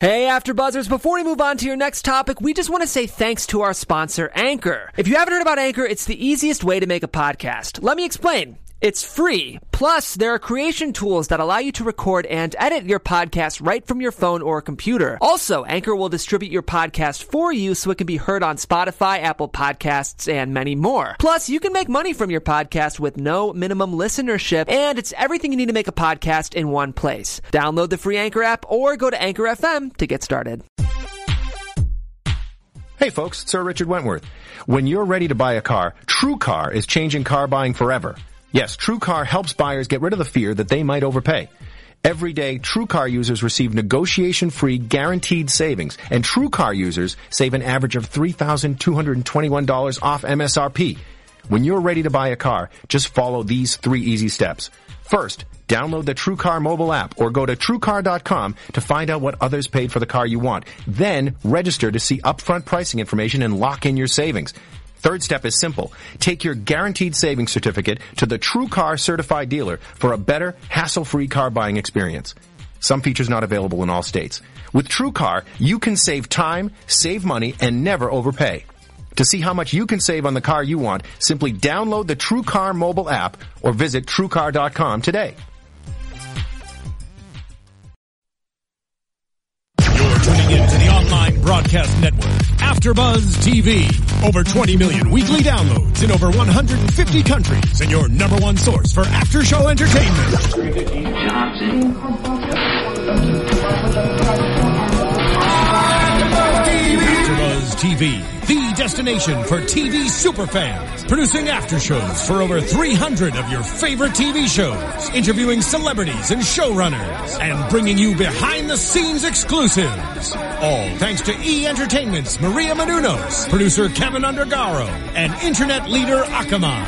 Hey, AfterBuzzers, before we move on to your next topic, we just want to say thanks to our sponsor, Anchor. If you haven't heard about Anchor, it's the easiest way to make a podcast. Let me explain. It's free. Plus, there are creation tools that allow you to record and edit your podcast right from your phone or computer. Also, Anchor will distribute your podcast for you so it can be heard on Spotify, Apple Podcasts, and many more. Plus, you can make money from your podcast with no minimum listenership, and it's everything you need to make a podcast in one place. Download the free Anchor app or go to Anchor FM to get started. Hey folks, Sir Richard Wentworth. When you're ready to buy a car, TrueCar is changing car buying forever. Yes, TrueCar helps buyers get rid of the fear that they might overpay. Every day, TrueCar users receive negotiation-free guaranteed savings, and TrueCar users save an average of $3,221 off MSRP. When you're ready to buy a car, just follow these 3 easy steps. First, download the TrueCar mobile app or go to TrueCar.com to find out what others paid for the car you want. Then, register to see upfront pricing information and lock in your savings. Third step is simple. Take your guaranteed savings certificate to the TrueCar certified dealer for a better, hassle-free car buying experience. Some features not available in all states. With TrueCar, you can save time, save money, and never overpay. To see how much you can save on the car you want, simply download the TrueCar mobile app or visit TrueCar.com today. You're tuning in to the online broadcast network, AfterBuzz TV. Over 20 million weekly downloads in over 150 countries, and your number one source for after-show entertainment. AfterBuzz TV, the destination for TV superfans, producing aftershows for over 300 of your favorite TV shows, interviewing celebrities and showrunners, and bringing you behind-the-scenes exclusives. All thanks to E! Entertainment's Maria Menounos, producer Kevin Undergaro, and internet leader Akamai.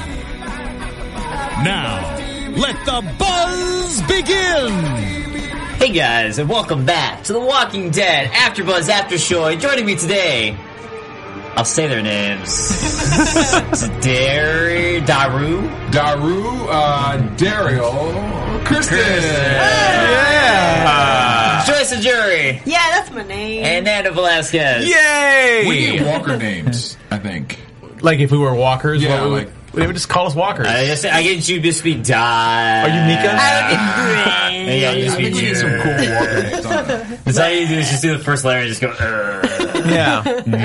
Now, let the buzz begin! Hey guys, and welcome back to The Walking Dead AfterBuzz After Show. Joining me today, I'll say their names. Daryl, Daryl, Kristen. Yeah. Joyce and Jury. Yeah, that's my name. And Nando Velasquez. Yay! We need walker names, I think. Like if we were walkers, Yeah, what like- they would just call us walkers. I get you to just be Di. Are you Mika? Yeah, you just I be think we need some cool walker names. That's all you do is just do the first letter and just go, Yeah.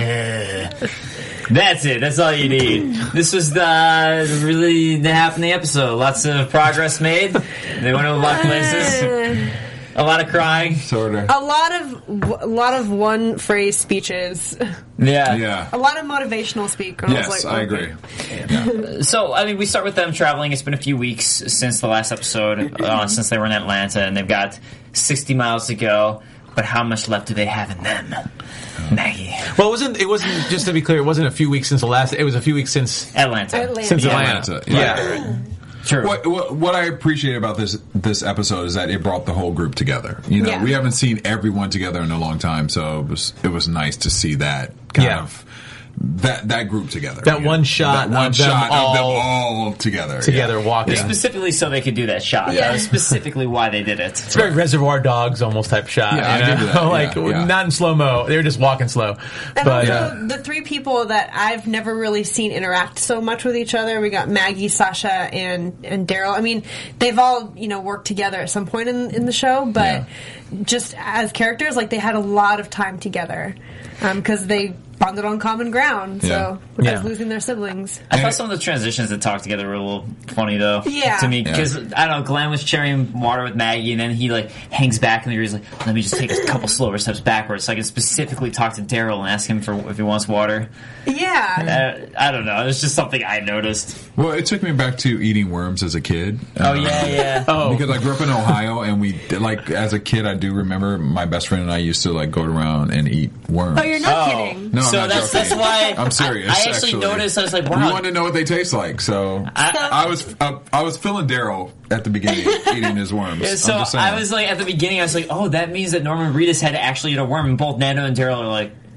That's it. That's all you need. This was really the half in the episode. Lots of progress made. They went to a lot of places. A lot of crying. Sort of. A lot of one phrase speeches. Yeah. Yeah. A lot of motivational speak. And Yes, I agree. Yeah. So, I mean, we start with them traveling. It's been a few weeks since the last episode, since they were in Atlanta, and they've got 60 miles to go. But how much left do they have in them? Maggie. Well, it wasn't, just to be clear, it wasn't a few weeks since the last, it was a few weeks since Atlanta. Since Yeah. Atlanta. Yeah. True. What I appreciate about this episode is that it brought the whole group together. You know, Yeah. we haven't seen everyone together in a long time, so it was nice to see that kind of that group together. That one shot of them all all together. walking. Specifically so they could do that shot. Yeah. That was specifically why they did it. It's very Reservoir Dogs almost type shot. Yeah, you I know? give you that. Like, Yeah. not in slow-mo. They were just walking slow. And But also, the 3 people that I've never really seen interact so much with each other, we got Maggie, Sasha, and Daryl. I mean, they've all, worked together at some point in the show, but just as characters, like, they had a lot of time together because they bonded on common ground, so as losing their siblings. I thought some of the transitions that talked together were a little funny, though. Yeah. To me, because I don't know, Glenn was sharing water with Maggie, and then he hangs back, and he's like, "Let me just take a couple slower steps backwards, so I can specifically talk to Daryl and ask him if he wants water." Yeah. I don't know. It's just something I noticed. Well, it took me back to eating worms as a kid. Oh yeah. Because I grew up in Ohio, and we as a kid, I do remember my best friend and I used to go around and eat worms. Oh, you're not kidding. No, So I'm not that's joking. why I'm serious. I actually noticed. I was like, We "Wow." wanted to know what they taste like, so I was feeling Daryl at the beginning eating his worms. So I'm just saying. I was at the beginning, I was like, "Oh, that means that Norman Reedus had to actually eat a worm." And both Nando and Daryl are like,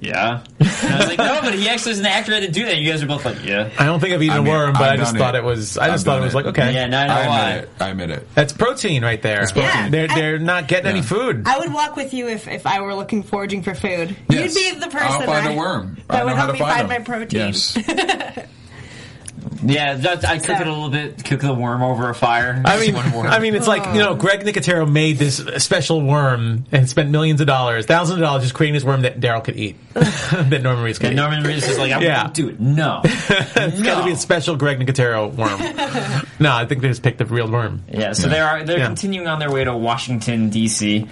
yeah. And I was like, no, but he actually is an actor that to do that. You guys are both like, yeah. I don't think I've eaten a worm, but I just thought it was like, okay. Yeah, no, I know why. I admit it. That's protein right there. It's protein. Yeah. They're not getting any food. I would walk with you if I were looking foraging for food. Yes. You'd be the person I'll find a worm. that I would know how help to me find them. my protein. Yes. Yeah, I cook it a little bit, cook the worm over a fire. I mean, it's like, Greg Nicotero made this special worm and spent millions of dollars, thousands of dollars just creating this worm that Daryl could eat. That Norman Reedus could eat. Norman Reedus is like, I'm going to do it. No. It's got to be a special Greg Nicotero worm. No, I think they just picked the real worm. Yeah, so they're continuing on their way to Washington, D.C.,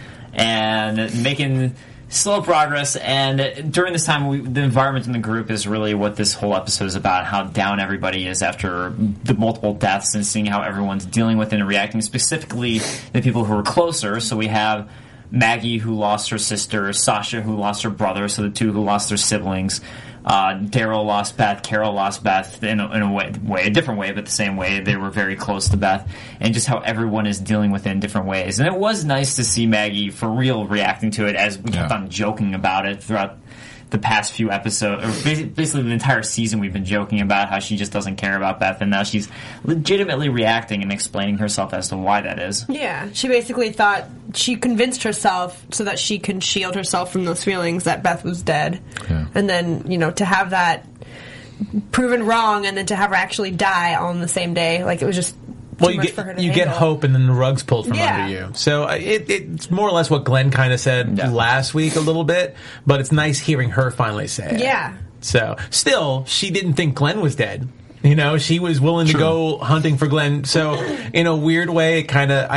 and making slow progress, and during this time, the environment in the group is really what this whole episode is about, how down everybody is after the multiple deaths and seeing how everyone's dealing with it and reacting, specifically the people who are closer. So we have Maggie, who lost her sister, Sasha, who lost her brother, so the two who lost their siblings. Daryl lost Beth, Carol lost Beth in a way, a different way, but the same way. They were very close to Beth, and just how everyone is dealing with it in different ways. And it was nice to see Maggie for real reacting to it, as we kept on joking about it throughout the past few episodes, or basically the entire season. We've been joking about how she just doesn't care about Beth, and now she's legitimately reacting and explaining herself as to why that is. Yeah, she basically thought she convinced herself so that she can shield herself from those feelings that Beth was dead. Yeah. And then, to have that proven wrong and then to have her actually die all on the same day, like, it was just well, you get hope, and then the rug's pulled from under you. So it's more or less what Glenn kind of said last week a little bit, but it's nice hearing her finally say it. Yeah. So still, she didn't think Glenn was dead. She was willing to go hunting for Glenn. So in a weird way, it kind of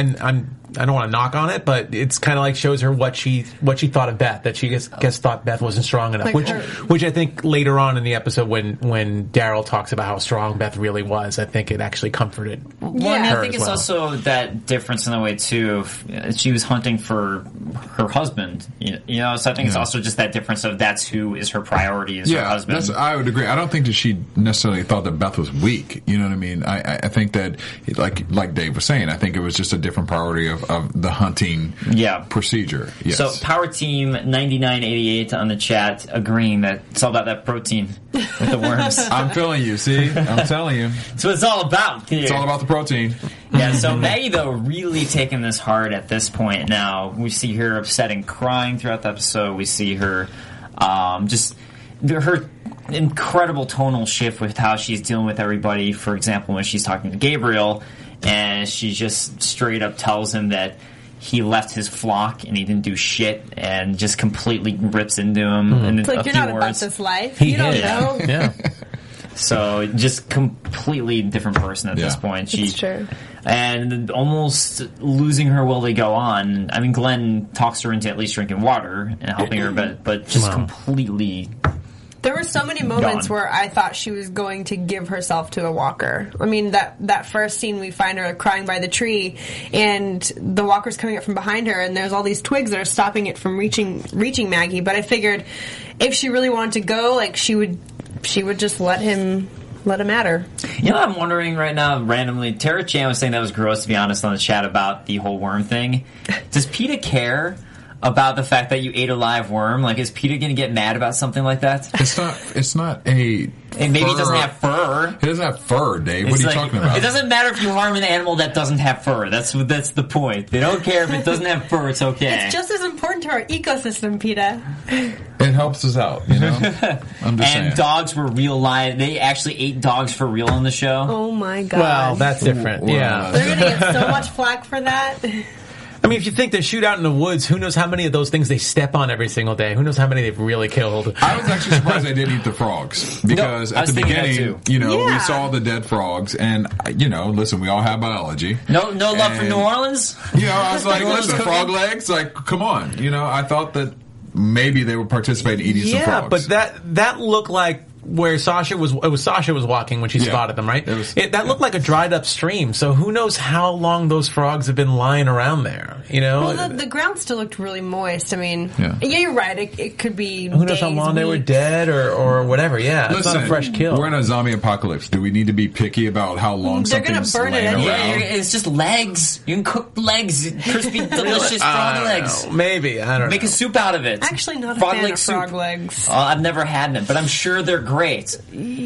I don't want to knock on it, but it's kind of like shows her what she thought of Beth, that she guess thought Beth wasn't strong enough, which I think later on in the episode when Daryl talks about how strong Beth really was, I think it actually comforted her. Well, I think it's also that difference in the way too. She was hunting for her husband, so I think it's also just that difference of that's who is her priority is her husband. I would agree. I don't think that she necessarily thought that Beth was weak. You know what I mean? I think that like Dave was saying, I think it was just a different priority of the hunting procedure. Yes. So Power Team 9988 on the chat agreeing that it's all about that protein with the worms. I'm feeling you, see? I'm telling you. That's what it's all about here. It's all about the protein. Yeah, so Maggie, though, really taking this hard at this point now. We see her upset and crying throughout the episode. We see her her incredible tonal shift with how she's dealing with everybody. For example, when she's talking to Gabriel, and she just straight up tells him that he left his flock and he didn't do shit, and just completely rips into him in it's like, a few you're not words. about this life. You don't know. Yeah. So just completely different person at this point. It's true. And almost losing her will they go on. I mean, Glenn talks her into at least drinking water and helping her, but just completely. There were so many moments where I thought she was going to give herself to a walker. I mean, that first scene, we find her crying by the tree, and the walker's coming up from behind her, and there's all these twigs that are stopping it from reaching Maggie. But I figured if she really wanted to go, like, she would just let him at her. I'm wondering right now, randomly, Tara Chan was saying that was gross, to be honest, on the chat about the whole worm thing. Does PETA care about the fact that you ate a live worm? Like, is PETA going to get mad about something like that? It's not a... And maybe it doesn't have fur. It doesn't have fur, Dave. What are you talking about? It doesn't matter if you harm an animal that doesn't have fur. That's the point. They don't care if it doesn't have fur. It's okay. It's just as important to our ecosystem, PETA. It helps us out, I'm just saying. Dogs were real live. They actually ate dogs for real on the show. Oh my god. Well, that's different. Yeah. They're going to get so much flack for that. I mean, if you think they shoot out in the woods, who knows how many of those things they step on every single day? Who knows how many they've really killed? I was actually surprised they didn't eat the frogs. Because at the beginning, we saw the dead frogs, and, listen, we all have biology. No love for New Orleans? I was like, listen, frog legs? Like, come on. I thought that maybe they would participate in eating some frogs. But that looked like where Sasha was walking when she spotted them, right? That looked like a dried up stream. So who knows how long those frogs have been lying around there? You know, well, the ground still looked really moist. I mean, yeah you're right. It could be. Who knows how long they were dead or whatever? Yeah, it's not a fresh kill. We're in a zombie apocalypse. Do we need to be picky about how long something's burn it laying anyway. around? It's just legs. You can cook legs, crispy, delicious frog legs. Maybe I don't know. Make a soup out of it. Actually, not a fan of frog legs. I've never had them, but I'm sure they're great.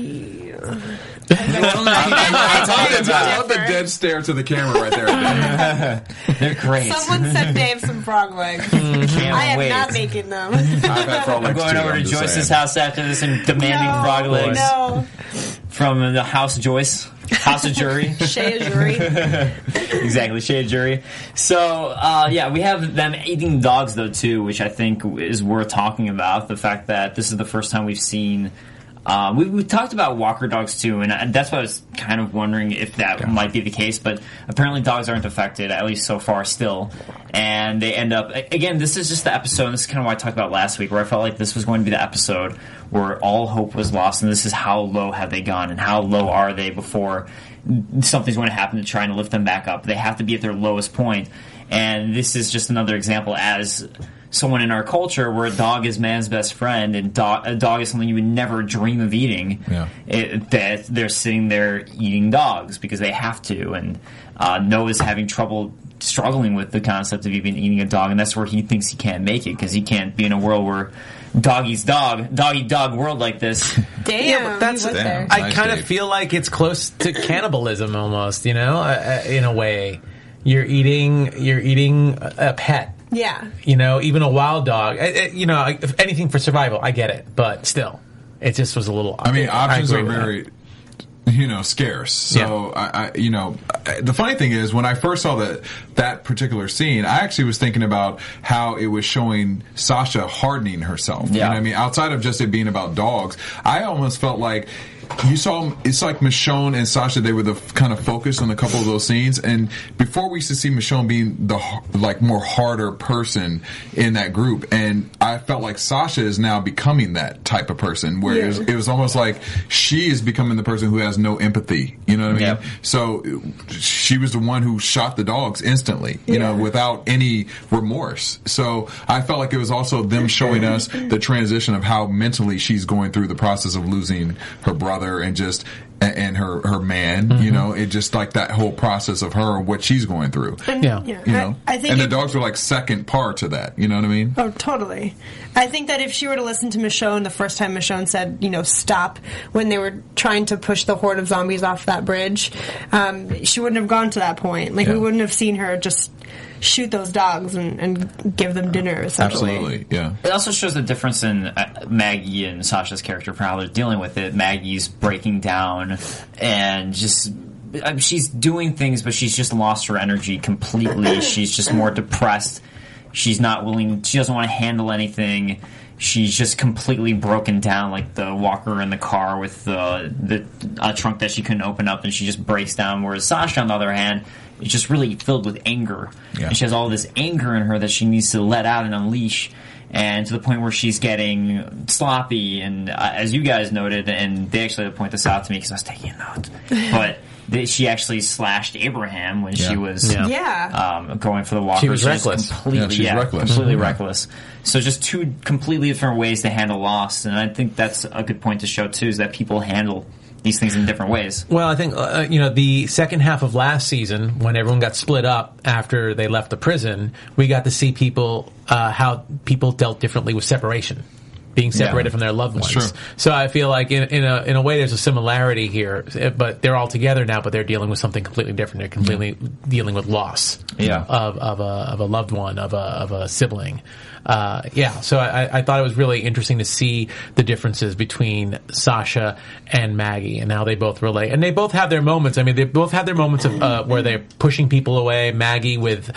I love the dead stare to the camera right there. They're great. Someone sent Dave some frog legs. I am not making them. I'm going over to Joyce's house after this and demanding frog legs. No. From the House Joyce. House of Jury. Shea Jury. Exactly, Shea Jury. So, we have them eating dogs, though, too, which I think is worth talking about. The fact that this is the first time we've seen... we talked about walker dogs, too, and that's why I was kind of wondering if that might be the case, but apparently dogs aren't affected, at least so far still. And they end up... Again, this is just the episode, and this is kind of what I talked about last week, where I felt like this was going to be the episode where all hope was lost, and this is how low have they gone, and how low are they before something's going to happen to try and lift them back up. They have to be at their lowest point, and this is just another example as someone in our culture where a dog is man's best friend, and a dog is something you would never dream of eating, that they're sitting there eating dogs because they have to, and Noah's having trouble struggling with the concept of even eating a dog, and that's where he thinks he can't make it, because he can't be in a world where dog eats dog world like this. Damn, yeah, but that's there. I kind of feel like it's close to cannibalism almost, you know, in a way. You're eating a pet. Yeah. You know, even a wild dog. You know, if anything for survival, I get it, but still, it just was a little. I mean, options are very, scarce. So the funny thing is, when I first saw that particular scene, I actually was thinking about how it was showing Sasha hardening herself. Yeah. You know what I mean? Outside of just it being about dogs, I almost felt like you saw, it's like Michonne and Sasha, they were the kind of focus on a couple of those scenes. And before we used to see Michonne being the more harder person in that group. And I felt like Sasha is now becoming that type of person where it was almost like she is becoming the person who has no empathy. You know what I mean? Yep. So she was the one who shot the dogs instantly, you know, without any remorse. So I felt like it was also them showing us the transition of how mentally she's going through the process of losing her brother and just and her man, you know, it just like that whole process of her, what she's going through. And, you know, I think and the dogs were like second par to that. You know what I mean? Oh, totally. I think that if she were to listen to Michonne the first time Michonne said, stop when they were trying to push the horde of zombies off that bridge, she wouldn't have gone to that point. Like we wouldn't have seen her just shoot those dogs and give them dinner, essentially. Absolutely, yeah. It also shows the difference in Maggie and Sasha's character for how they're dealing with it. Maggie's breaking down and just... she's doing things, but she's just lost her energy completely. She's just more depressed. She's not willing... She doesn't want to handle anything. She's just completely broken down, like the walker in the car with the trunk that she couldn't open up, and she just breaks down. Whereas Sasha, on the other hand, is just really filled with anger. Yeah. And she has all this anger in her that she needs to let out and unleash, and to the point where she's getting sloppy. And as you guys noted, and they actually point this out to me because I was taking a note, but she actually slashed Abraham when she was going for the walker. She was reckless. Completely reckless. So just two completely different ways to handle loss, and I think that's a good point to show too, is that people handle these things in different ways. Well, I think the second half of last season, when everyone got split up after they left the prison, we got to see people how people dealt differently with separation, being separated from their loved ones. True. So I feel like in a way there's a similarity here, but they're all together now, but they're dealing with something completely different. They're completely dealing with loss of a loved one, of a sibling. So I thought it was really interesting to see the differences between Sasha and Maggie and how they both relate. And they both have their moments. I mean, they both have their moments of where they're pushing people away. Maggie with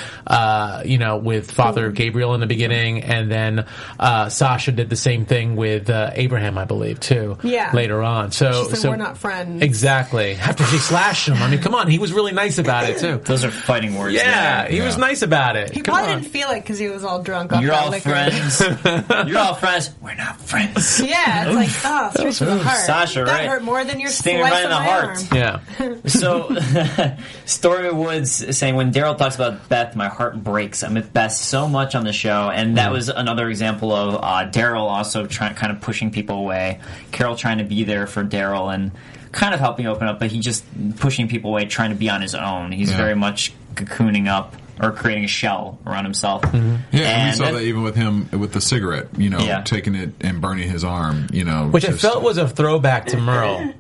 Father Gabriel in the beginning, and then Sasha did the same thing with Abraham, I believe, too. Yeah. Later on. So we're not friends. Exactly. After she slashed him. I mean, come on, he was really nice about it too. Those are fighting words. Yeah, he was nice about it. He probably didn't feel it because he was all drunk. You're all liquor. friends. You're all friends. We're not friends. Yeah, it's like, straight to the heart. Sasha, that right? hurt more than your Stinging slice right in of the my heart. arm. Yeah. So, Stormy Woods saying, when Daryl talks about Beth, my heart breaks. I'm with Beth so much on the show, and that was another example of Daryl also kind of pushing people away. Carol trying to be there for Daryl and kind of helping open up, but he just pushing people away, trying to be on his own. He's very much cocooning up or creating a shell around himself. Yeah, and we saw that- that even with him with the cigarette, taking it and burning his arm, Which I felt was a throwback to Merle.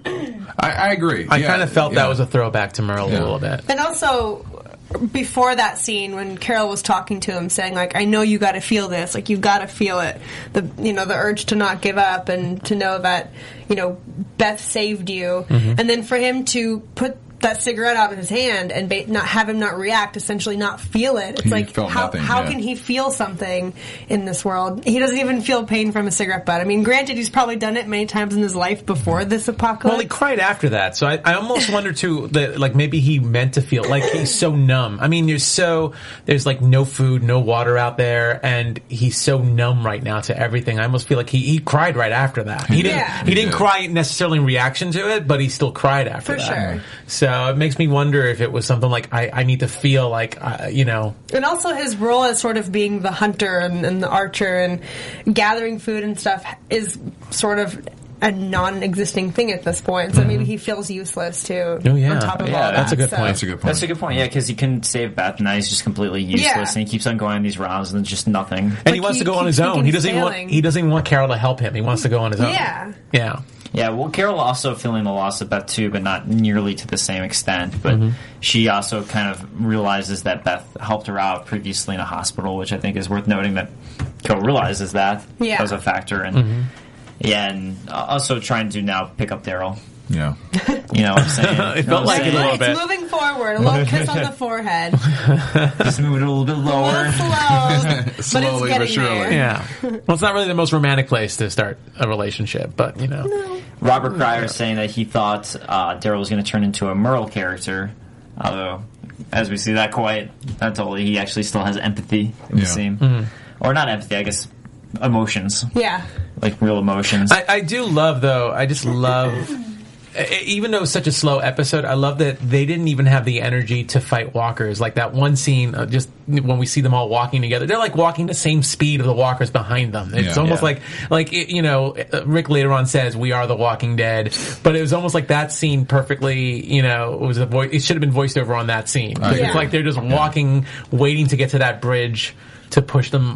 I agree. I kind of felt that was a throwback to Merle a little bit. And also, before that scene, when Carol was talking to him, saying like, "I know you got to feel this. Like, you got to feel it. The urge to not give up and to know that Beth saved you." And then for him to put that cigarette out of his hand and not have him not react, essentially not feel it. It's like, how can he feel something in this world? He doesn't even feel pain from a cigarette butt. I mean, granted, he's probably done it many times in his life before this apocalypse. Well, he cried after that, so I almost wonder too that like maybe he meant to feel like he's so numb. I mean, there's like no food, no water out there, and he's so numb right now to everything. I almost feel like he cried right after that. He didn't cry necessarily in reaction to it, but he still cried after that. For sure. So it makes me wonder if it was something like I need to feel like And also his role as sort of being the hunter and the archer and gathering food and stuff is sort of a non-existing thing at this point. So maybe he feels useless too. Oh yeah, on top of all that. That's a good point. That's a good point. That's a good point, yeah, because he couldn't save Beth, and now he's just completely useless, and he keeps on going on these rounds, and there's just nothing. And he wants to go on his own. He doesn't even want Carol to help him. He wants to go on his own. Yeah. Yeah, well, Carol also feeling the loss of Beth too, but not nearly to the same extent. But she also kind of realizes that Beth helped her out previously in a hospital, which I think is worth noting that Carol realizes that was a factor. And and also trying to now pick up Daryl. Yeah. You know what I'm saying? It felt like it a little bit. It's moving forward. A little kiss on the forehead. Just move it a little bit lower. A little slow. But Slowly it's but getting surely. there. Yeah. Well, it's not really the most romantic place to start a relationship, but Robert Cryer saying that he thought Daryl was going to turn into a Merle character, although, as we see, not totally. He actually still has empathy, it would seem. Or not empathy, I guess, emotions. Yeah. Like real emotions. I do love, though, I just love... Even though it's such a slow episode, I love that they didn't even have the energy to fight walkers. Like that one scene, just when we see them all walking together, they're like walking the same speed of the walkers behind them. It's almost like Rick later on says, "We are the Walking Dead," but it was almost like that scene perfectly. It should have been voiced over on that scene. It's like they're just walking, waiting to get to that bridge to push them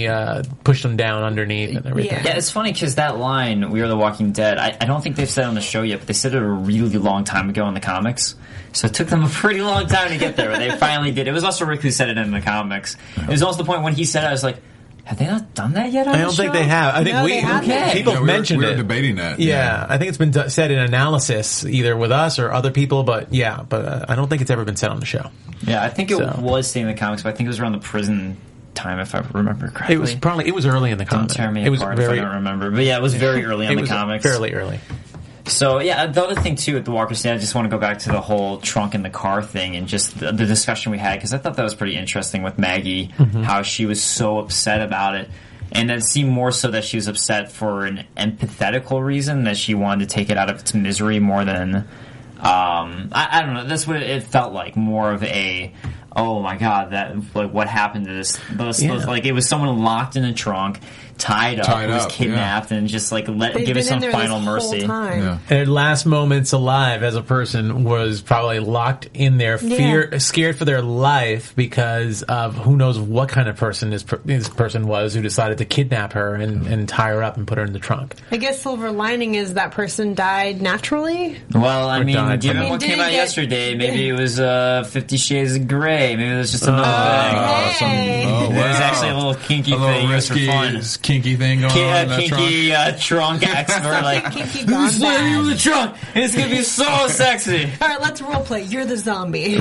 down underneath and everything. Yeah, it's funny because that line, "We are the Walking Dead," I don't think they've said it on the show yet, but they said it a really long time ago in the comics. So it took them a pretty long time to get there, but they finally did. It was also Rick who said it in the comics. It was also the point when he said it, I was like, have they not done that yet on I don't think they have. I think people have mentioned we were it. debating that. Yeah, I think it's been said in analysis, either with us or other people, but I don't think it's ever been said on the show. Yeah, I think it was stated in the comics, but I think it was around the prison time, if I remember correctly. It was early in the comics. Don't tear me apart if I don't remember. But yeah, it was very early on the comics. Fairly early. So yeah, the other thing too with the Walker scene, I just want to go back to the whole trunk in the car thing and just the discussion we had, because I thought that was pretty interesting with Maggie, how she was so upset about it. And it seemed more so that she was upset for an empathetical reason, that she wanted to take it out of its misery more than, I don't know, that's what it felt like, more of a, oh my god, that, like, what happened to this, those, like, it was someone locked in a trunk, tied up, who was kidnapped, and just, like, give us some final mercy. And her last moments alive as a person was probably locked in there, scared for their life because of who knows what kind of person this person was who decided to kidnap her and tie her up and put her in the trunk. I guess silver lining is that person died naturally. Well, I mean, given what came out yesterday, maybe it was 50 Shades of Grey. Maybe it was just another thing. It was actually a little kinky thing. Risky, for fun. Kinky thing going on in that kinky trunk expert. Like, who's letting you in the trunk? And it's going to be so sexy. All right, let's roleplay. You're the zombie.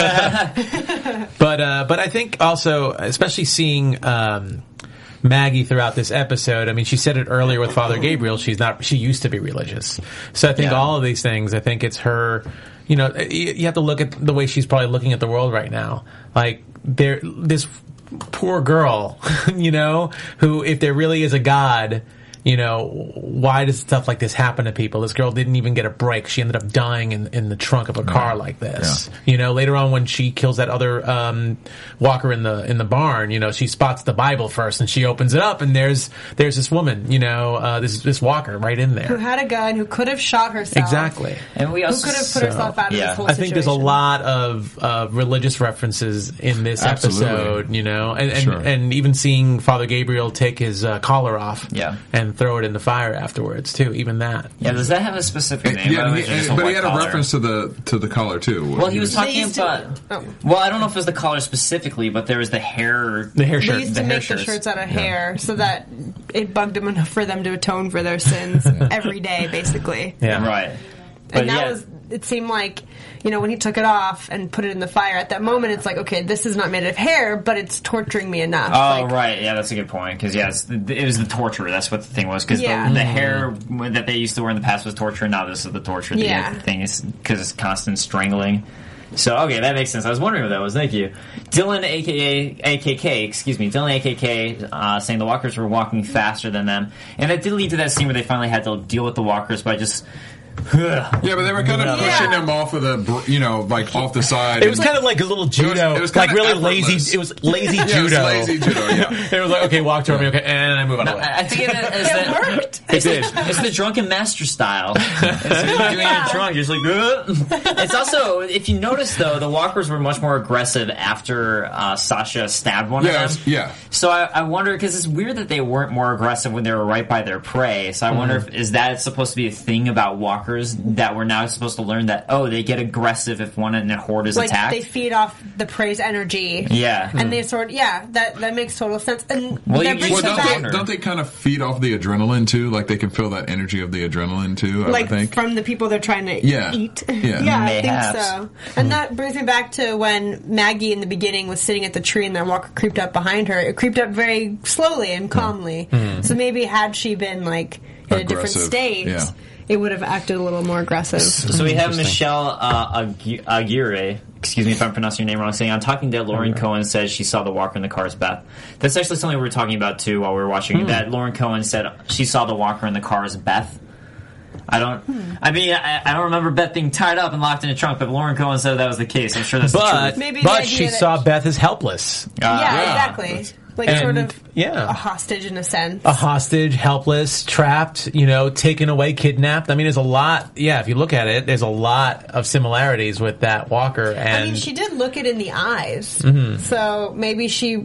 But I think also, especially seeing Maggie throughout this episode, I mean, she said it earlier with Father Gabriel, she used to be religious. So I think all of these things, I think it's her, you have to look at the way she's probably looking at the world right now. Like, this poor girl, you know, who, if there really is a God, you know, why does stuff like this happen to people? This girl didn't even get a break. She ended up dying in the trunk of a car like this. Yeah. You know, later on when she kills that other walker in the barn, you know, she spots the Bible first and she opens it up and there's this woman, you know, this walker right in there. Who had a gun, who could have shot herself. Exactly. And we also who could have put herself out of this whole I think situation. there's a lot of religious references in this episode, you know, and even seeing Father Gabriel take his collar off and throw it in the fire afterwards too. Even that. Yeah, does that have a specific name? Yeah, but he had a reference to the collar too. Well, he was talking about. Well, I don't know if it was the collar specifically, but there was the hair shirt. They used to make the shirts out of hair so that it bugged them enough for them to atone for their sins every day, basically. Yeah, right. And that was. It seemed like, you know, when he took it off and put it in the fire, at that moment it's like, okay, this is not made of hair, but it's torturing me enough. Oh, right. Yeah, that's a good point. Because, it was the torture. That's what the thing was. Because the hair that they used to wear in the past was torture, now this is the torture. The thing is because it's constant strangling. So, okay, that makes sense. I was wondering what that was. Thank you. Dylan, Dylan AKK, saying the walkers were walking faster than them. And that did lead to that scene where they finally had to deal with the walkers by just... Yeah, but they were kind of pushing him off of the, you know, like off the side. It was kind of like a little judo. It was like really effortless. lazy. It was lazy judo. It was lazy judo, It was like, okay, walk toward me, okay, and I move on away. I think it worked. It did. It's the drunken master style. It's you're doing it drunk. You're just like, It's also, if you notice though, the walkers were much more aggressive after Sasha stabbed one of them. Yeah. So I wonder, because it's weird that they weren't more aggressive when they were right by their prey. So I wonder if is that supposed to be a thing about walkers that we're now supposed to learn that they get aggressive if one in a horde is attacked. They feed off the prey's energy. Yeah, and they that makes total sense. And don't they kind of feed off the adrenaline too? Like they can feel that energy of the adrenaline too. I would think from the people they're trying to eat. Yeah, I think so. And that brings me back to when Maggie in the beginning was sitting at the tree and the walker creeped up behind her. It creeped up very slowly and calmly. So maybe had she been like in a different state. Yeah. It would have acted a little more aggressive. So we have Michelle Aguirre, excuse me if I'm pronouncing your name wrong, saying, on Talking Dead, Lauren Cohen says she saw the walker in the car as Beth. That's actually something we were talking about, too, while we were watching that. Lauren Cohen said she saw the walker in the car as Beth. I don't remember Beth being tied up and locked in a trunk, but Lauren Cohen said that was the case. I'm sure that's the truth. But she saw Beth as helpless. Exactly. Like sort of a hostage in a sense. A hostage, helpless, trapped, you know, taken away, kidnapped. I mean, there's a lot, if you look at it, there's a lot of similarities with that walker. And I mean, she did look it in the eyes. So maybe she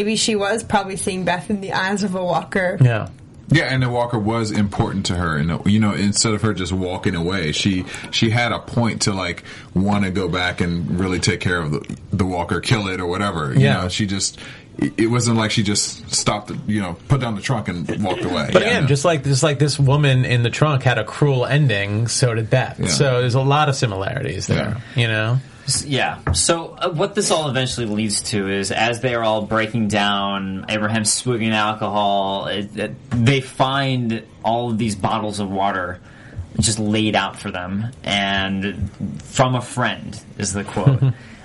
was probably seeing Beth in the eyes of a walker. Yeah. Yeah, and the walker was important to her, and you know, instead of her just walking away, she had a point to like want to go back and really take care of the walker, kill it or whatever. You know, she just. It wasn't like she just stopped, you know, put down the trunk and walked away. But again, just like this woman in the trunk had a cruel ending, so did Beth. Yeah. So there's a lot of similarities there, you know? Yeah. So what this all eventually leads to is, as they are all breaking down, Abraham swigging alcohol, they find all of these bottles of water just laid out for them, and from a friend is the quote.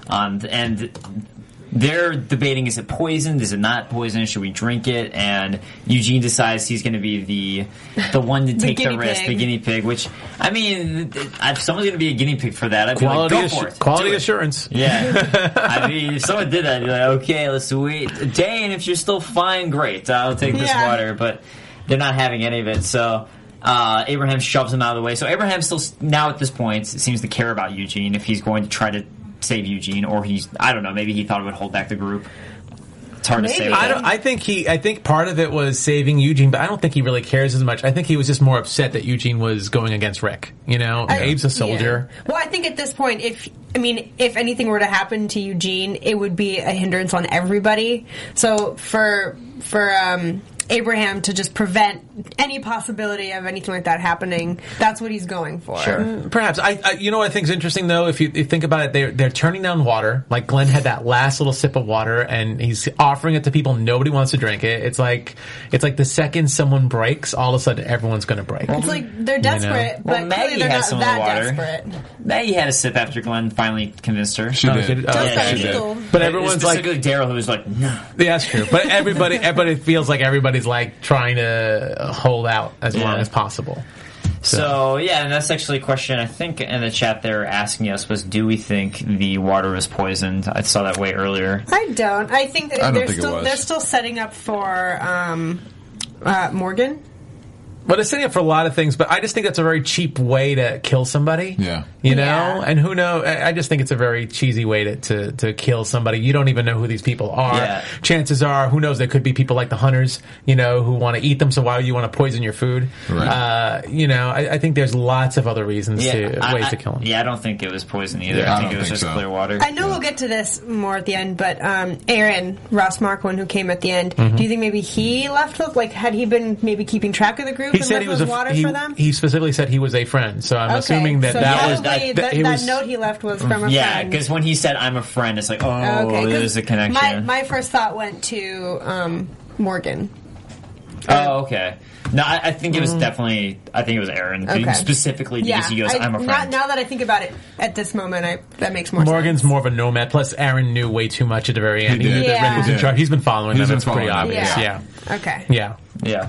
And they're debating, is it poisoned? Is it not poisoned? Should we drink it? And Eugene decides he's going to be the one to take the risk, the guinea pig, which, I mean, if someone's going to be a guinea pig for that, I'd be like, go for it. Quality assurance. Yeah. I mean, if someone did that, I'd be like, okay, let's wait a day, and if you're still fine, great, I'll take this water. But they're not having any of it, so... Abraham shoves him out of the way. So Abraham still, now at this point, seems to care about Eugene, if he's going to try to save Eugene, or I don't know, maybe he thought it would hold back the group. It's hard to say. I think part of it was saving Eugene, but I don't think he really cares as much. I think he was just more upset that Eugene was going against Rick. You know, Abe's a soldier. Yeah. Well, I think at this point, if anything were to happen to Eugene, it would be a hindrance on everybody. So for Abraham to just prevent any possibility of anything like that happening. That's what he's going for. Perhaps. You know what I think is interesting, though? If you think about it, they're turning down water. Like, Glenn had that last little sip of water, and he's offering it to people. Nobody wants to drink it. It's like the second someone breaks, all of a sudden everyone's going to break. It's like they're desperate, but Maggie they're had not some of the that water. desperate. Maggie had a sip after Glenn finally convinced her. She did. That's she did. illegal. But everyone's like, specifically Daryl, who was like, no. yeah, that's true. But everybody feels like everybody's like trying to hold out as long as possible. So, and that's actually a question I think in the chat they're asking us was, do we think the water was poisoned? I saw that way earlier. I don't. I think that it was. they're still setting up for Morgan. But it's setting up for a lot of things, but I just think that's a very cheap way to kill somebody. Yeah. You know? Yeah. And who knows? I just think it's a very cheesy way to kill somebody. You don't even know who these people are. Yeah. Chances are, who knows, they could be people like the hunters, who want to eat them, so why would you want to poison your food? Right. I think there's lots of other reasons ways to kill them. Yeah, I don't think it was poison either. Yeah, I think it was just so. clear water. I know we'll get to this more at the end, but Aaron, Ross Marquand, who came at the end, do you think maybe he left with, had he been maybe keeping track of the group He and said left he was with water for them? He specifically said he was a friend, so I'm assuming that so that was probably that note he left was from a friend. because when he said, I'm a friend, it's like, Okay, 'cause there's a connection. My first thought went to Morgan. Oh, okay. No, I think it was definitely, I think it was Aaron. Okay. Specifically because he goes, I'm a friend. Now that I think about it, at this moment, that makes more Morgan's sense. more of a nomad. Plus, Aaron knew way too much at the very end. He He knew did. that Ren was in Yeah. charge. He's been following He's them. been It's pretty following them, obvious. yeah. Yeah. Okay. Yeah. Yeah.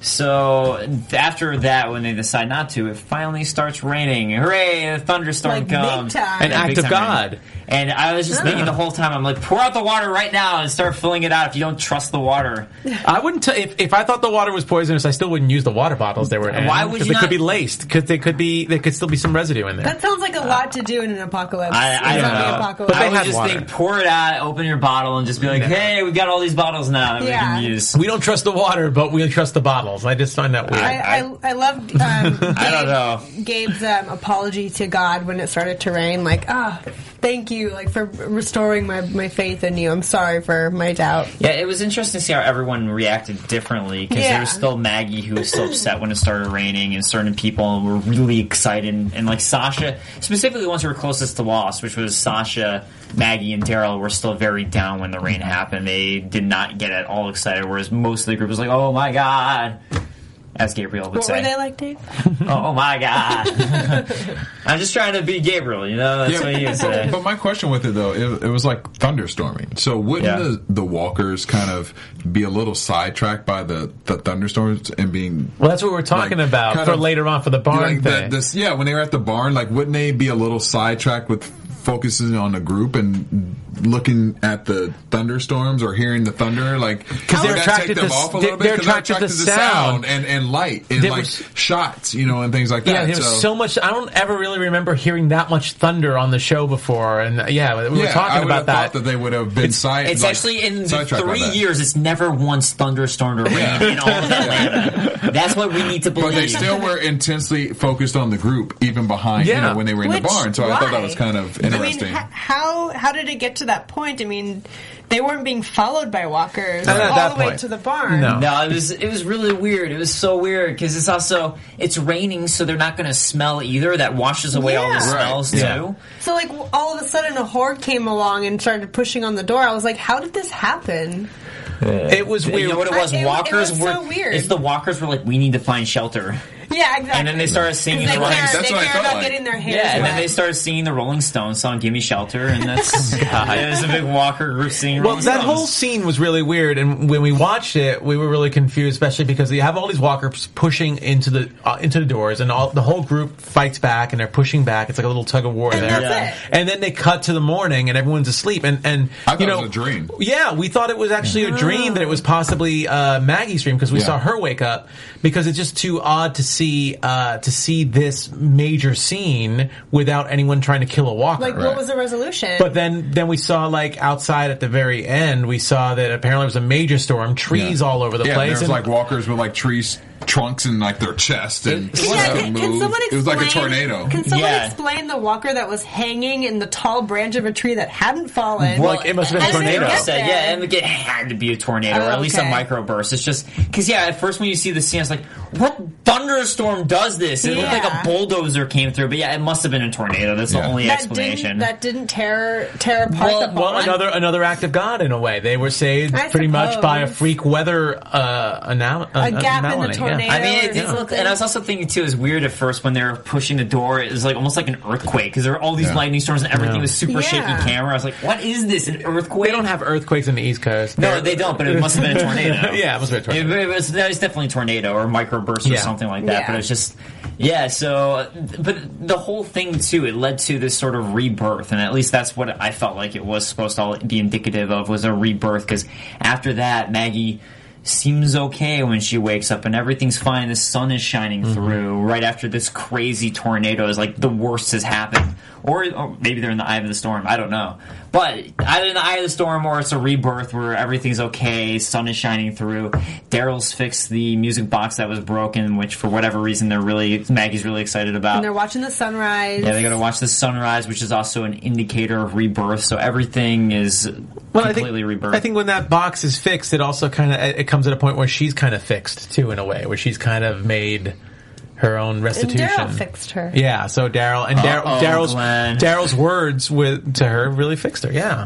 So after that, when they decide not to, it finally starts raining. Hooray! A thunderstorm Like big comes. time. An act Big of time God. raining. And I was just thinking the whole time, I'm like, pour out the water right now and start filling it out if you don't trust the water. I wouldn't. If I thought the water was poisonous, I still wouldn't use the water bottles they were in. Why would you Because they not- could be laced. Because there could still be some residue in there. That sounds like a lot to do in an apocalypse. I don't Zombie know. apocalypse. But they I would had just water. think, pour it out, open your bottle, and just be like, hey, we got all these bottles now that we can use. We don't trust the water, but we trust the bottles. I just find that weird. I loved I don't know. Gabe's apology to God when it started to rain. Thank you, for restoring my faith in you. I'm sorry for my doubt. Yeah, it was interesting to see how everyone reacted differently because there was still Maggie who was still upset when it started raining, and certain people were really excited. And Sasha, specifically the ones who were closest to Lost, which was Sasha, Maggie, and Daryl, were still very down when the rain happened. They did not get at all excited, whereas most of the group was like, "Oh my god." As Gabriel would What say. were they like, Dave? Oh my god. I'm just trying to be Gabriel, That's what he would say. But my question with it, though, it was like thunderstorming. So wouldn't the walkers kind of be a little sidetracked by the thunderstorms and being... Well, that's what we're talking about kind for of- later on for the barn thing. when they were at the barn, wouldn't they be a little sidetracked with focusing on the group and looking at the thunderstorms or hearing the thunder? Because they're would that attracted take them to off a little bit? they're 'Cause attracted to sound and light and There was- shots, and things like that. Yeah, there was so much. I don't ever really remember hearing that much thunder on the show before, and we were talking I would about have that. thought that they would have been It's actually in the sidetracked by 3 that. years, it's never once thunderstormed or rained in all of Atlanta. That's what we need to believe. But they still were intensely focused on the group, even behind, when they were in the barn. So I thought that was kind of interesting. How did it get to that point? I mean, they weren't being followed by walkers Not at all that the way point. to the barn. No. No, it was really weird. It was so weird because it's raining, so they're not going to smell either. That washes away all the Yeah. smells Right. too. So all of a sudden a horde came along and started pushing on the door. I was like, how did this happen? It was weird. You know what it was? It Walkers was were. so weird. It's the walkers were like, we need to find shelter, Yeah, exactly. and then they started singing They the Rolling care, Stones. That's they what I care felt about like. getting their hairs Yeah, and then wet. they started singing the Rolling Stones song "Give Me Shelter," and that's it was a big Walker group singing. Well, Rolling that Stones. whole scene was really weird, and when we watched it, we were really confused, especially because you have all these walkers pushing into the doors, and the whole group fights back, and they're pushing back. It's like a little tug of war And there. that's it. And then they cut to the morning, and everyone's asleep, and I thought it was a dream. Yeah, we thought it was actually a dream, that it was possibly Maggie's dream because we saw her wake up. Because it's just too odd to see this major scene without anyone trying to kill a walker. What was the resolution? But then we saw outside at the very end, we saw that apparently it was a major storm, trees all over the place. There's and walkers with trees trunks in like their chest and Can someone explain, it was like a tornado. Can someone explain the walker that was hanging in the tall branch of a tree that hadn't fallen? Well, like, it must have been a tornado. It had to be a tornado, or at least a microburst. It's just because at first when you see the scene, it's like, what thunderstorm does this? It looked like a bulldozer came through, but it must have been a tornado. That's the only explanation. That didn't tear apart the pond. Another act of God in a way. They were saved pretty much by a freak weather a gap in the tornado. I mean, it did look, and I was also thinking too, it was weird at first when they were pushing the door. It was like almost like an earthquake because there were all these lightning storms and everything was super shaky camera. I was like, what is this? An earthquake? They don't have earthquakes in the East Coast. No, they don't. But it must have been a tornado. It must have been a tornado. It was definitely a tornado or a microburst or something like that. But it was just. Yeah, so, but the whole thing, too, it led to this sort of rebirth, and at least that's what I felt like it was supposed to be indicative of, was a rebirth, because after that, Maggie seems okay when she wakes up, and everything's fine, the sun is shining through, right after this crazy tornado is like, the worst has happened. Or maybe they're in the eye of the storm, I don't know. But either in the eye of the storm or it's a rebirth where everything's okay, sun is shining through. Daryl's fixed the music box that was broken, which for whatever reason Maggie's really excited about. And they're watching the sunrise. Yeah, they gotta watch the sunrise, which is also an indicator of rebirth, so everything is completely rebirth. I think when that box is fixed, it also it comes at a point where she's kind of fixed too, in a way, where she's kind of made her own restitution. And Daryl fixed her. Yeah, so Daryl's words to her really fixed her. Yeah.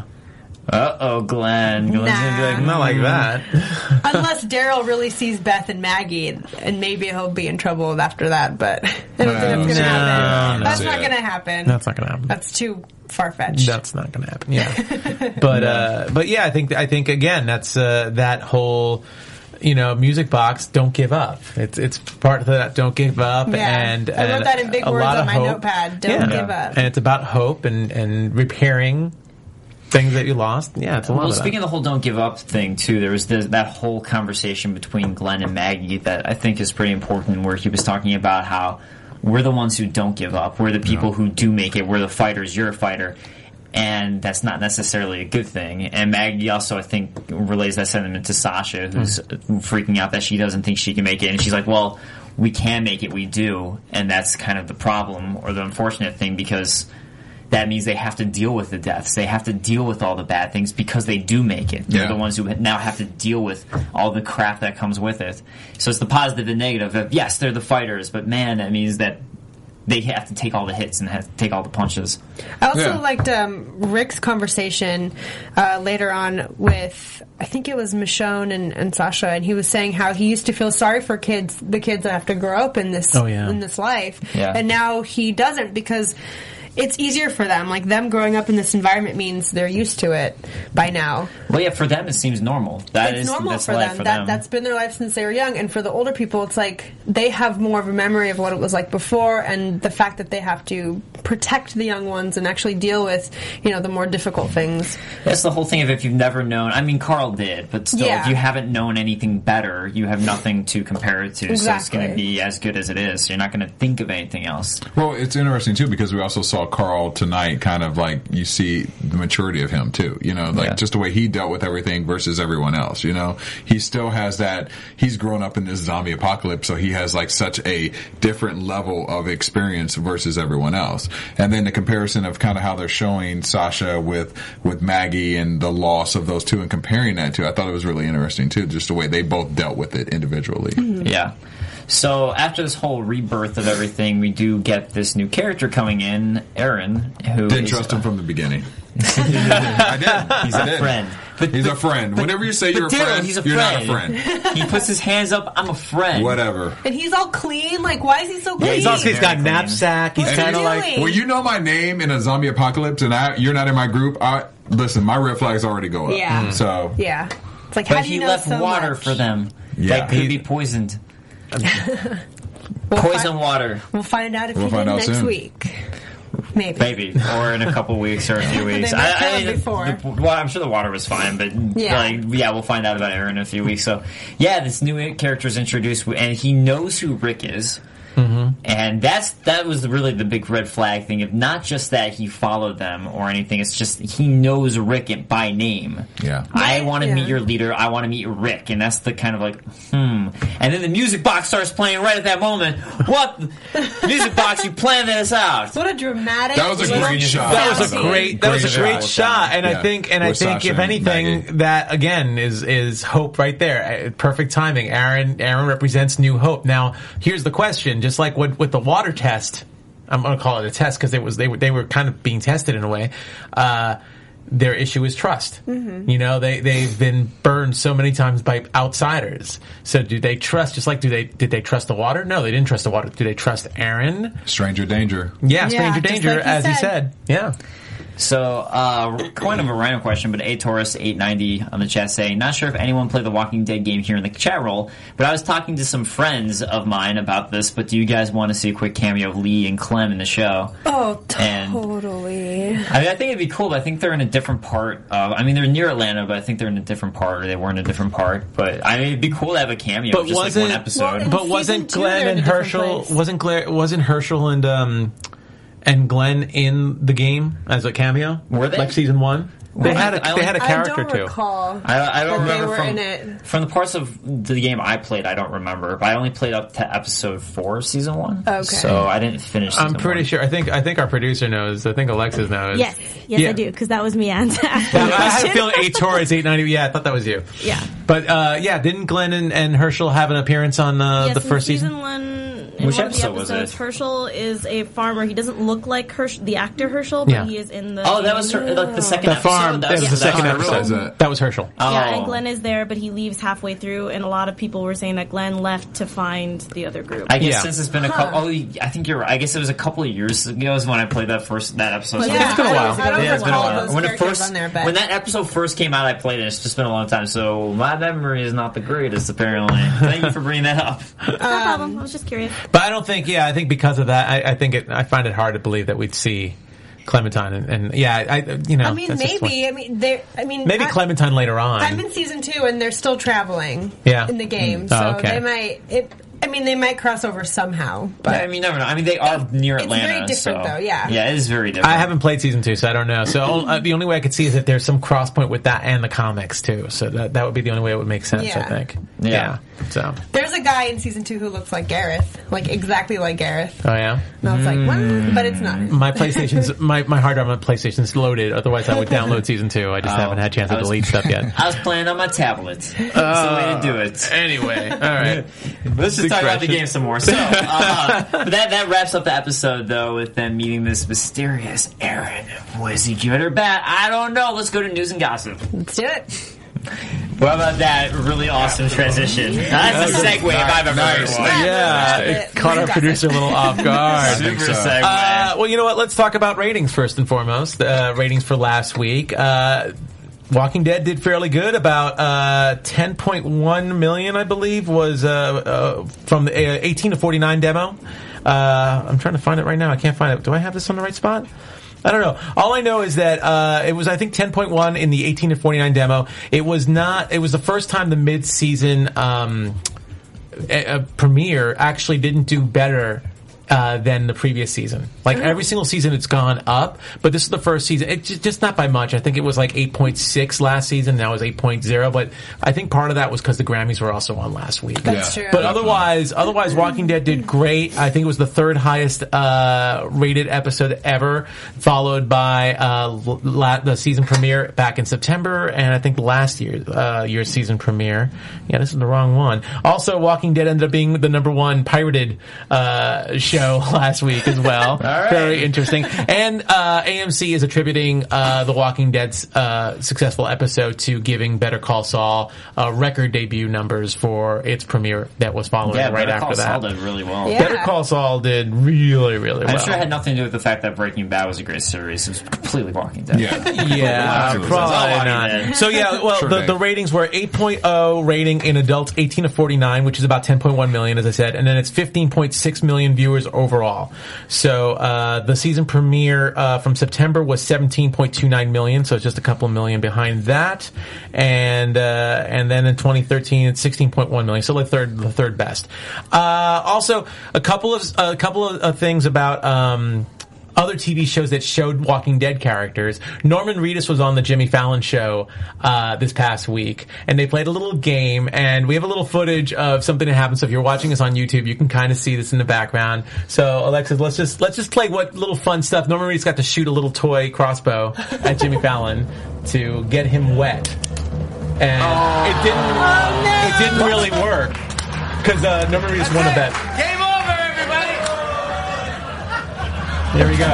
Glenn. Glenn's gonna be like, not like that. Unless Daryl really sees Beth and Maggie, and maybe he'll be in trouble after that. But I don't think it's gonna happen. That's not gonna happen. That's not gonna happen. That's too far-fetched. That's not gonna happen. Yeah. But yeah, I think again, that's that whole. Music box, don't give up. It's part of that, don't give up. Yeah. And I wrote that in big words on my notepad. Don't give up. And it's about hope and repairing things that you lost. Yeah, it's a lot of that. Speaking of the whole don't give up thing, too, there was that whole conversation between Glenn and Maggie that I think is pretty important, where he was talking about how we're the ones who don't give up. We're the people who do make it. We're the fighters. You're a fighter. And that's not necessarily a good thing. And Maggie also, I think, relays that sentiment to Sasha, who's freaking out that she doesn't think she can make it. And she's like, well, we can make it, we do. And that's kind of the problem, or the unfortunate thing, because that means they have to deal with the deaths. They have to deal with all the bad things because they do make it. They're the ones who now have to deal with all the crap that comes with it. So it's the positive and negative of, yes, they're the fighters, but man, that means that they have to take all the hits and have to take all the punches. I also liked Rick's conversation later on with, I think it was Michonne and Sasha, and he was saying how he used to feel sorry for the kids that have to grow up in this in this life, and now he doesn't, because it's easier for them. Like, them growing up in this environment means they're used to it by now. Well, yeah, for them it seems normal. That's normal for them. That's been their life since they were young. And for the older people, it's like they have more of a memory of what it was like before, and the fact that they have to protect the young ones and actually deal with, the more difficult things. That's the whole thing of, if you've never known, I mean, Carl did, but still, if you haven't known anything better, you have nothing to compare it to. Exactly. So it's going to be as good as it is. You're not going to think of anything else. Well, it's interesting, too, because we also saw Carl tonight, kind of like, you see the maturity of him too, just the way he dealt with everything versus everyone else. He still has that, he's grown up in this zombie apocalypse, so he has like such a different level of experience versus everyone else. And then the comparison of kind of how they're showing Sasha with Maggie and the loss of those two, and comparing that to, I thought it was really interesting too, just the way they both dealt with it individually. Mm-hmm. Yeah. So after this whole rebirth of everything, we do get this new character coming in, Aaron, who didn't trust him from the beginning. I did. He's a friend. He's a friend. Whenever you say you're a friend, you're not a friend. He puts his hands up, I'm a friend. Whatever. And he's all clean. Like, why is he so clean? He's got knapsack. He's kind of like, well, you know my name in a zombie apocalypse, and you're not in my group. Listen, my red flags already go up. Yeah. So yeah, it's like, how do you know so much? But he left water for them that could be poisoned. Poison water. We'll find out if he did next week. Maybe, or in a couple weeks or a few weeks. I'm sure the water was fine, but we'll find out about Aaron in a few weeks. So, this new character is introduced, and he knows who Rick is. And that was really the big red flag thing. If not just that he followed them or anything, it's just he knows Rick by name. Yeah. I want to meet your leader. I want to meet Rick, and that's the kind of like, And then the music box starts playing right at that moment. What music box? You planned this out? What a dramatic! That was a great shot. That was a great shot, and Yeah. I think Sasha if and anything, Maggie. that again is hope right there. Perfect timing. Aaron represents new hope. Now, here's the question: just like with the water test, I'm going to call it a test because they were kind of being tested in a way. Their issue is trust. You know, they've been burned so many times by outsiders. So do they trust? Just like did they trust the water? No, they didn't trust the water. Do they trust Aaron? Stranger danger. Yeah, stranger just danger, like he as he said. said. Yeah. So, kind of a random question, but ATaurus890 on the chat saying, not sure if anyone played the Walking Dead game here in the chat roll, but I was talking to some friends of mine about this, but do you guys want to see a quick cameo of Lee and Clem in the show? Oh, And- totally. I mean, I think it'd be cool, but I think they're in a different part of, I mean, they're near Atlanta, but I think they're in a different part, or they were in a different part, but I mean, it'd be cool to have a cameo, But just like wasn't- one episode. well, But wasn't Season 2 they're Glenn in and a different Herschel place. wasn't Herschel and Glenn in the game as a cameo? Were they? Like season 1? They had a character I don't too. recall. I don't that they remember were from in it. from the parts of the game I played. I don't remember, but I only played up to episode 4 of season 1. Okay. So I didn't finish. Season I'm pretty 1. sure. I think our producer knows. I think Alexis knows. Yes, Yeah. I do, because that was me answering I the had a question. feeling ATaurus890. Yeah, I thought that was you. Yeah. But yeah, didn't Glenn and Herschel have an appearance on Yes, the first in season? 1, in Which one of the episode was episodes, it? Herschel is a farmer. He doesn't look like the actor Herschel, but Yeah. he is in the. Oh, that was like the second The episode. farm. That was the second I didn't realize episode. that. That was Herschel. Yeah, Oh. and Glenn is there, but he leaves halfway through, and a lot of people were saying that Glenn left to find the other group. I guess Yeah. since it's been a couple. Oh, I think you're right. I guess it was a couple of years ago is when I played that episode. So Yeah, It's been a while. I don't Yeah, it's been a recall while. those When it characters first, on there, but when that episode first came out, I played it. It's just been a long time, so my memory is not the greatest. Apparently, thank you for bringing that up. No problem. I was just curious. But I don't think. Yeah, I think because of that, I find it hard to believe that we'd see Clementine and yeah, you know. I mean, that's just maybe. maybe Clementine later on. I'm in season 2, and they're still traveling. Yeah. In the game, Oh, so okay. they might. They might cross over somehow. But I mean, never know. I mean, they are near It's Atlanta. very different, so- though, yeah. Yeah, it is very different. I haven't played season 2, so I don't know. So the only way I could see is if there's some cross point with that and the comics too. So that would be the only way it would make sense. I Yeah. think. Yeah. So. there's a guy in season 2 who looks like Gareth, like exactly like Gareth. Oh yeah. And I was like, what? But it's not. My PlayStation's my hard drive on my PlayStation's loaded. Otherwise, I would download season 2. I just haven't had a chance to delete stuff yet. I was playing on my tablet. That's the way to do it. Anyway, all right. Let's just talk about the Digression. game some more. So, but that wraps up the episode, though, with them meeting this mysterious Aaron. Was he good or bad? I don't know. Let's go to news and gossip. Let's do it. What about that really awesome transition? That's a segue if I've ever heard Nice. one. Yeah, it caught our producer a little off guard. Super so. segue. Well, you know what? Let's talk about ratings first and foremost. Ratings for last week. Walking Dead did fairly good. About 10.1 million, I believe, was from the 18 to 49 demo. I'm trying to find it right now. I can't find it. Do I have this on the right spot? I don't know. All I know is that it was, I think, 10.1 in the 18 to 49 demo. It was the first time the mid-season premiere actually didn't do better than the previous season. Like every single season it's gone up, but this is the first season. It's just not by much. I think it was like 8.6 last season. Now it's 8.0, but I think part of that was because the Grammys were also on last week. That's true. But otherwise, Walking Dead did great. I think it was the third highest rated episode ever, followed by the season premiere back in September, and I think last year's season premiere. Yeah, this is the wrong one. Also, Walking Dead ended up being the number 1 pirated show last week as well. right. Very interesting. And AMC is attributing The Walking Dead's successful episode to giving Better Call Saul record debut numbers for its premiere that was following Yeah, right Better after Call that. Saul did really well. Yeah. Better Call Saul did really, really well. I'm sure it had nothing to do with the fact that Breaking Bad was a great series. It was completely Walking Dead. Yeah. Yeah, Absolutely. probably Walking not. Dead. So yeah, well, Sure the thing. ratings were 8.0 rating in adults 18 to 49, which is about 10.1 million, as I said, and then it's 15.6 million viewers overall. So the season premiere from September was 17.29 million, so it's just a couple of million behind that. And then in 2013 it's 16.1 million, so the third best. Also a couple of things about other TV shows that showed Walking Dead characters. Norman Reedus was on the Jimmy Fallon show this past week, and they played a little game, and we have a little footage of something that happened. So if you're watching us on YouTube, you can kind of see this in the background. So Alexis, let's just play what little fun stuff. Norman Reedus got to shoot a little toy crossbow at Jimmy Fallon to get him wet, and it didn't really work because Norman Reedus won a bet. Game over, everybody! There we go.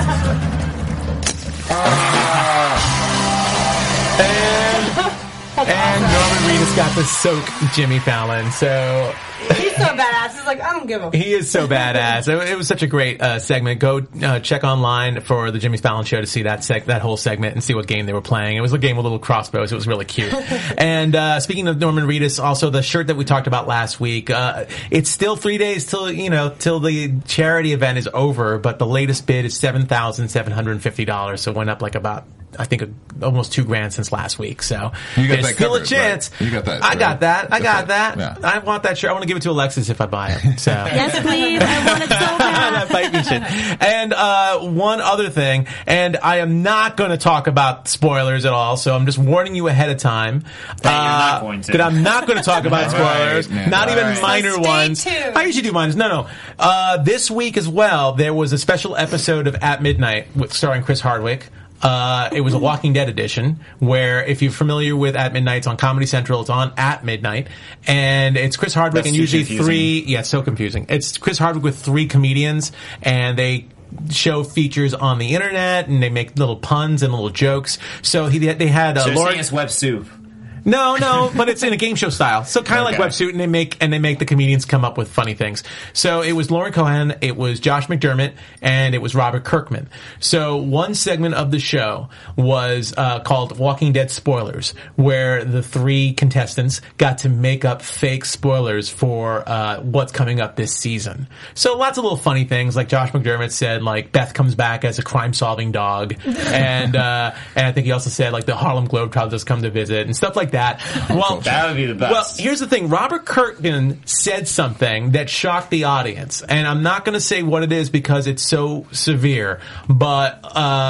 And Norman Reedus got to soak Jimmy Fallon. So he's so badass. He's like, I don't give a. He is so badass. It was such a great segment. Go check online for the Jimmy Fallon show to see that whole segment and see what game they were playing. It was a game with little crossbows. It was really cute. And speaking of Norman Reedus, also the shirt that we talked about last week. It's still 3 days till the charity event is over, but the latest bid is $7,750. So it went up like about, I think, almost $2,000 since last week. So there's still a chance. Right? You got that. I got that. I got that. Yeah. I want that shirt. I want to give it to Alexis if I buy it. So Yes, please. I want it so bad. that might be shit. And one other thing, and I am not going to talk about spoilers at all. So I'm just warning you ahead of time. That you're not going to. That I'm not going to talk about spoilers. Right, man. Not even All right. minor So stay ones. tuned. I usually do minors. No. This week as well, there was a special episode of At Midnight starring Chris Hardwick. It was a Walking Dead edition where, if you're familiar with At Midnight, it's on Comedy Central. It's on at midnight, and it's Chris Hardwick That's and usually confusing. three. Yeah, it's so confusing. It's Chris Hardwick with three comedians, and they show features on the internet, and they make little puns and little jokes. So they had So you're Lauren. saying it's web soup. No, but it's in a game show style. So kind of like Okay. Websuit, and they make the comedians come up with funny things. So it was Lauren Cohan, it was Josh McDermott, and it was Robert Kirkman. So one segment of the show was called Walking Dead Spoilers, where the three contestants got to make up fake spoilers for what's coming up this season. So lots of little funny things, like Josh McDermott said, like Beth comes back as a crime-solving dog, and I think he also said like the Harlem Globetrotters come to visit and stuff like that. Well, That would be the best. Well, here's the thing. Robert Kirkman said something that shocked the audience, and I'm not going to say what it is because it's so severe, but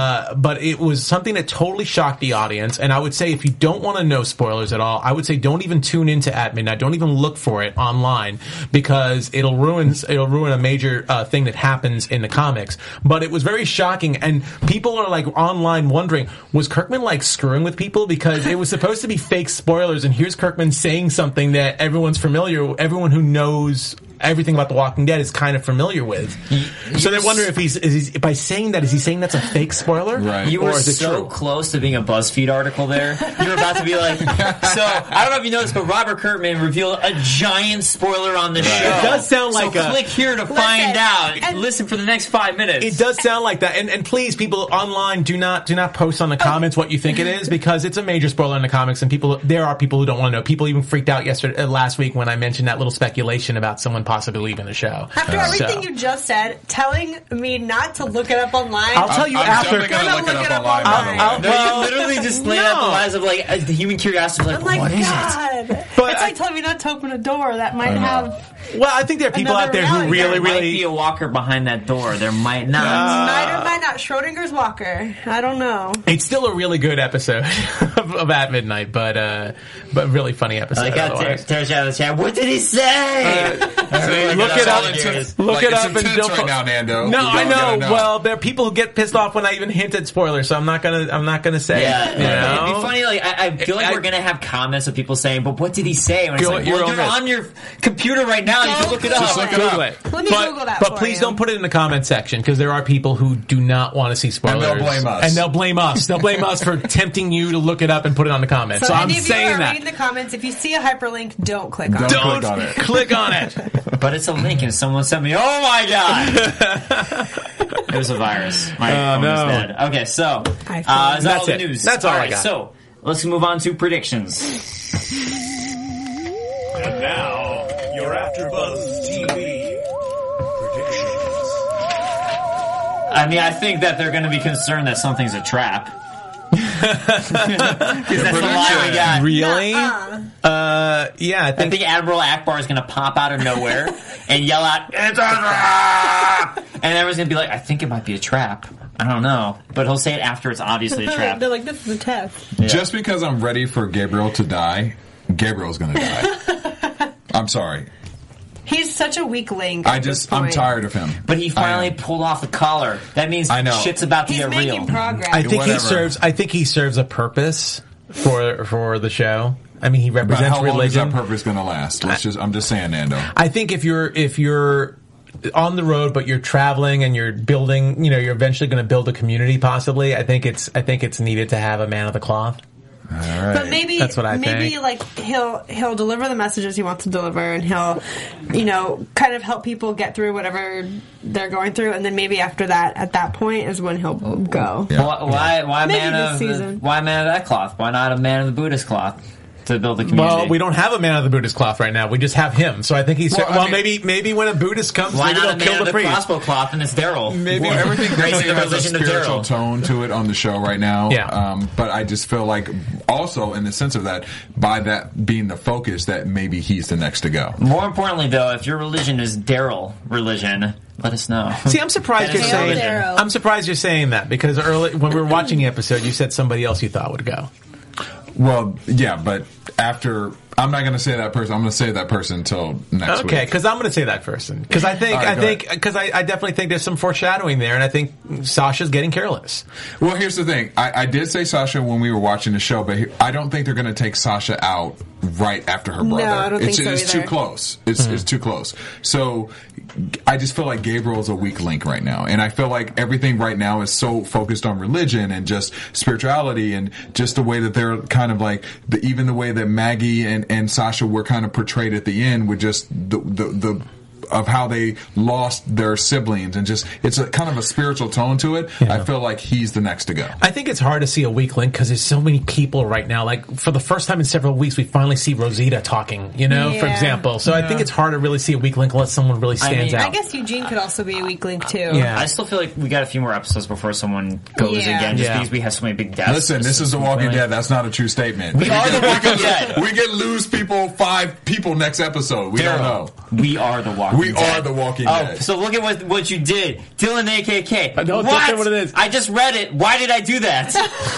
it was something that totally shocked the audience. And I would say, if you don't want to know spoilers at all, I would say don't even tune into At Midnight. Don't even look for it online, because it'll ruin a major thing that happens in the comics. But it was very shocking, and people are like online wondering, was Kirkman like screwing with people, because it was supposed to be fake spoilers, and here's Kirkman saying something that everyone who knows everything about The Walking Dead is kind of familiar with. So they wonder if is by saying that, is he saying that's a fake spoiler? Right. You Or were is it so true? close to being a BuzzFeed article there. You were about to be like, so, I don't know if you noticed, but Robert Kirkman revealed a giant spoiler on the show. It does sound like so a- click here to find out. and- Listen for the next 5 minutes. It does sound like that, and please, people online, do not post on the comments what you think it is, because it's a major spoiler in the comics, and there are people who don't want to know. People even freaked out last week when I mentioned that little speculation about someone possibly leaving the show. After everything you just said, telling me not to look it up online. I'll tell you I'm after. definitely gonna look it up online. I'll- No, you literally just laid out the lies of like the human curiosity. Like, I'm like, what is it? God. But it's like telling me not to open a door that might have Well, I think there are people Another out there who reality. really, There might really. be a walker behind that door. There might not. might or might not Schrodinger's walker. I don't know. It's still a really good episode of At Midnight, but really funny episode. Like, otherwise. Terry out of the chat. What did he say? Look it up. Look it it's up and intense don't right now, Nando. No, We I don't gotta know. Well, there are people who get pissed off when I even hint at spoilers, so I'm not gonna say. Yeah, it, you know? it'd be funny. Like I feel like we're gonna have comments of people saying, "But what did he say?" And it's Go like, at your well, own you're risk. on your computer right now. You can look it up. Just look it Google up. it. Let me Google that But for please you. don't put it in the comment section, because there are people who do not want to see spoilers. And they'll blame us. And they'll blame us. They'll blame us for tempting you to look it up and put it on the comments. So I'm any of you saying are that. reading the comments, if you see a hyperlink, don't click on it. Don't Don't click on it. click on it. But it's a link, and someone sent me. Oh my god! It was a virus. My phone no. is dead. Okay, so is that That's all the it. news? That's all I right, got. So let's move on to predictions. And now, your AfterBuzz TV predictions. I mean, I think that they're going to be concerned that something's a trap. Because that's the line we got. Really? Yeah, I I think Admiral Akbar is going to pop out of nowhere and yell out, "It's a trap!" And everyone's going to be like, I think it might be a trap. I don't know. But he'll say it after it's obviously a trap. They're like, this is a test. Yeah. Just because I'm ready for Gabriel to die, Gabriel's going to die. I'm sorry. He's such a weak link. I'm tired of him. But he finally pulled off the collar. That means I know. shit's about to He's get making real. progress. I think Whatever. I think he serves a purpose for the show. I mean, he But represents how long is religion. that purpose going to last? I'm just saying, Nando. I think if you're on the road, but you're traveling and you're building, you're eventually going to build a community. Possibly, I think it's needed to have a man of the cloth. All right. But maybe That's what I maybe think. like he'll deliver the messages he wants to deliver, and he'll kind of help people get through whatever they're going through, and then maybe after that, at that point, is when he'll go. Yeah. Why a Maybe man this of season. why a man of that cloth? Why not a man of the Buddhist cloth to build a community? Well, we don't have a man of the Buddhist cloth right now. We just have him. So I think he's maybe when a Buddhist comes, Why maybe not a they'll kill man of the the priest. crossbow cloth and it's Daryl? Well, everything Raising the has a religion of spiritual Daryl. tone to it on the show right now. Yeah. But I just feel like, also in the sense of that, by that being the focus, that maybe he's the next to go. More importantly, though, if your religion is Daryl religion, let us know. See, I'm surprised That you're is saying. Daryl. I'm surprised you're saying that because early when we were watching the episode, you said somebody else you thought would go. Well, yeah, but after, I'm not going to say that person. I'm going to say that person until next week. Okay, because I'm going to say that person because I think All right, go ahead. because I definitely think there's some foreshadowing there, and I think Sasha's getting careless. Well, here's the thing. I did say Sasha when we were watching the show, but I don't think they're going to take Sasha out right after her brother. I don't think so It's too either. close. It's too close. So I just feel like Gabriel's a weak link right now. And I feel like everything right now is so focused on religion and just spirituality and just the way that they're kind of like, even the way that Maggie and Sasha were kind of portrayed at the end with just the of how they lost their siblings and just it's a kind of a spiritual tone to it. Yeah. I feel like he's the next to go. I think it's hard to see a weak link because there's so many people right now. Like for the first time in several weeks, we finally see Rosita talking. For Yeah. example. So I think it's hard to really see a weak link unless someone really stands mean, out. I guess Eugene could also be a weak link too. Yeah. I still feel like we got a few more episodes before someone goes Yeah. again, just Yeah. because we have so many big deaths. Listen, this is The Walking Dead. That's not a true statement. We are The Walking Dead. We could lose 5 people next episode. We don't know. We are The Walking We Dead. are The Walking Oh, Dead. so look at what you did. Dylan AKK. I don't what? know what it is. I just read it. Why did I do that?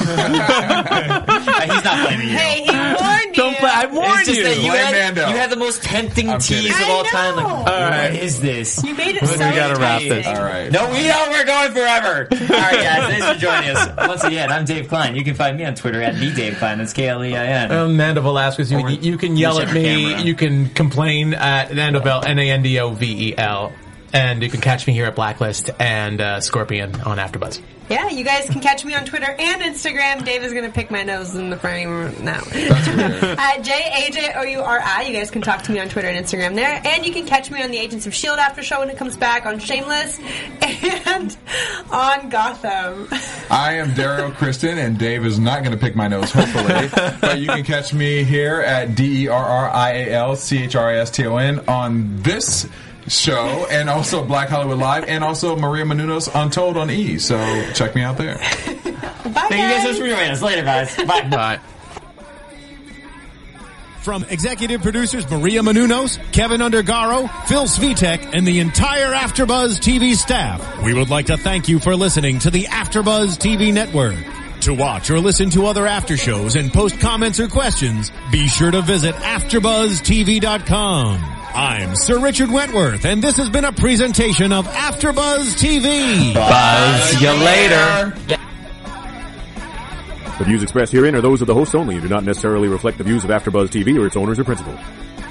He's not blaming you. Hey, he warned Don't you. play. I It's warned just you. that you Blame Mando. had the most tempting I'm tease kidding. of all I time. Like, know. what is this? You made it We so gotta wrap this. enticing. All right. No, we don't. We're going forever. All right, guys. Thanks for joining us. Once again, I'm Dave Klein. You can find me on Twitter at @TheDaveKlein. That's KLEIN. Nando Velasquez, you can yell at whichever me. camera. You can complain at Nandovel, Nandovel. And you can catch me here at Blacklist and Scorpion on AfterBuzz. Yeah, you guys can catch me on Twitter and Instagram. Dave is going to pick my nose in the frame now. That's weird. At JAJOURI. You guys can talk to me on Twitter and Instagram there. And you can catch me on the Agents of S.H.I.E.L.D. after show when it comes back, on Shameless, and on Gotham. I am Daryl Kristen, and Dave is not going to pick my nose, hopefully. But you can catch me here at DERRIALCHRISTON on this show, and also Black Hollywood Live, and also Maria Menounos Untold on E. So check me out there. Bye, Thank you guys so much for joining us. Later, guys. Bye. Bye. From executive producers Maria Menounos, Kevin Undergaro, Phil Svitek, and the entire AfterBuzz TV staff, we would like to thank you for listening to the AfterBuzz TV network. To watch or listen to other after shows and post comments or questions, be sure to visit AfterBuzzTV.com. I'm Sir Richard Wentworth, and this has been a presentation of AfterBuzz TV. Buzz you later. The views expressed herein are those of the hosts only and do not necessarily reflect the views of AfterBuzz TV or its owners or principals.